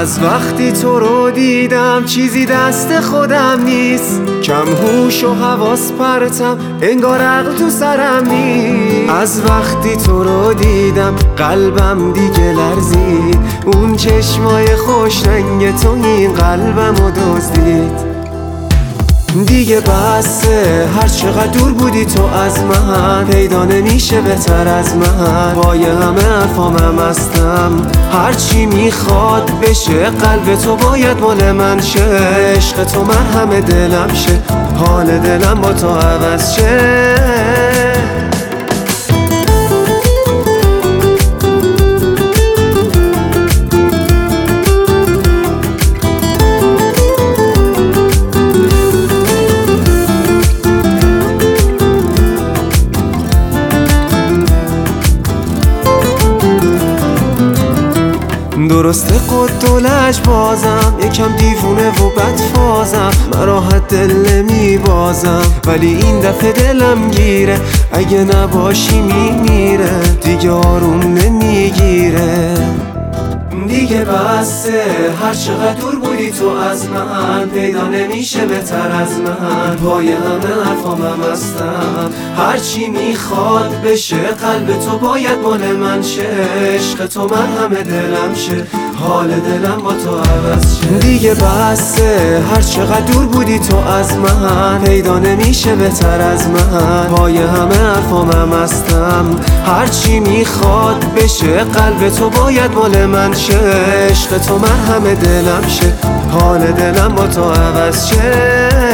از وقتی تو رو دیدم چیزی دست خودم نیست، کم هوش و حواس پرتم، انگار عقل تو سرم نیست. از وقتی تو رو دیدم قلبم دیگه لرزید، اون چشمای خوش رنگ تو این قلبمو دزدید. دیگه بسه، هر چقدر دور بودی تو از من، پیدا نمیشه بهتر از من. پای همه حرفامم هستم، هرچی میخواد بشه قلب تو باید مال من شه. عشق تو مرهم دلم شه، حال دلم با تو عوض شه. درسته قد و لجبازم، یکم دیوونه و بدفازم، من راحت دل نمیبازم، ولی این دفعه دلم گیره، اگه نباشی میمیره، دیگه آروم نمیگیره. دیگه بسه، هر چقدر دور بودی تو از من، پیدا نمیشه بهتر از من. پای همه حرفامم هستم، هرچی میخواد بشه قلب تو باید مال من شه. عشق تو مرهم دلم شه، حال دلم با تو عوض شه. دیگه بسه، هر چقدر دور بودی تو از من، پیدا نمیشه بهتر از من. پای همه حرفامم هستم، هرچی میخواد بشه قلب تو باید مال من شه. عشق تو مرهم دلم شه، حال دلم با تو عوض شه.